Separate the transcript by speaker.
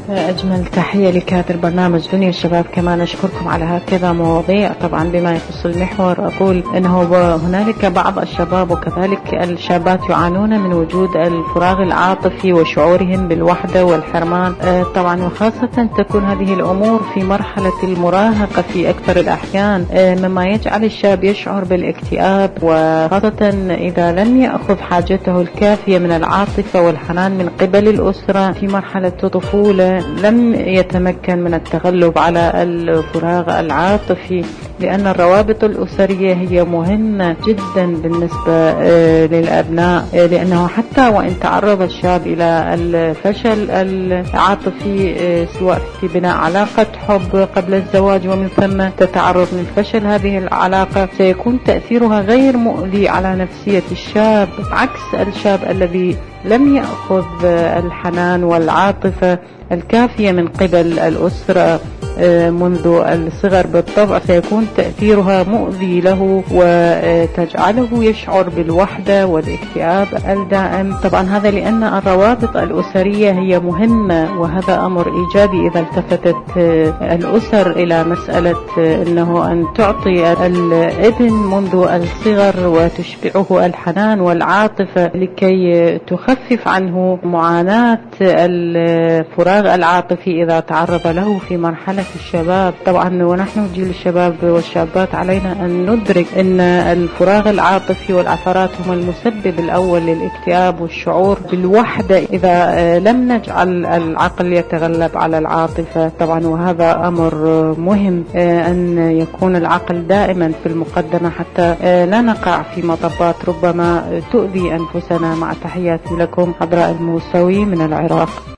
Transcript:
Speaker 1: أجمل تحية لكاتب برنامج دنيا الشباب. كمان أشكركم على هكذا مواضيع. طبعا بما يخص المحور أقول أنه هنالك بعض الشباب وكذلك الشابات يعانون من وجود الفراغ العاطفي وشعورهم بالوحدة والحرمان، طبعا وخاصة تكون هذه الأمور في مرحلة المراهقة في أكثر الأحيان، مما يجعل الشاب يشعر بالاكتئاب، وخاصة إذا لم يأخذ حاجته الكافية من العاطفة والحنان من قبل الأسرة في مرحلة الطفولة، لم يتمكن من التغلب على الفراغ العاطفي، لأن الروابط الأسرية هي مهمة جدا بالنسبة للأبناء، لأنه حتى وإن تعرض الشاب إلى الفشل العاطفي سواء في بناء علاقة حب قبل الزواج ومن ثم تتعرض من فشل هذه العلاقة، سيكون تأثيرها غير مؤذي على نفسية الشاب، عكس الشاب الذي لم يأخذ الحنان والعاطفة الكافية من قبل الأسرة منذ الصغر. بالطبع سيكون تأثيرها مؤذي له وتجعله يشعر بالوحدة والاكتئاب الدائم. طبعا هذا لأن الروابط الأسرية هي مهمة، وهذا أمر إيجابي إذا التفتت الأسر إلى مسألة أنه أن تعطي الابن منذ الصغر وتشبعه الحنان والعاطفة لكي تخفف عنه معاناة الفراغ العاطفي إذا تعرض له في مرحلة الشباب. طبعا ونحن جيل الشباب والشابات علينا أن ندرك أن الفراغ العاطفي والعثرات هم المسبب الأول للاكتئاب والشعور بالوحدة إذا لم نجعل العقل يتغلب على العاطفة. طبعا وهذا أمر مهم أن يكون العقل دائما في المقدمة حتى لا نقع في مطبات ربما تؤذي أنفسنا. مع تحياتي لكم عبر الموسوي من العراق.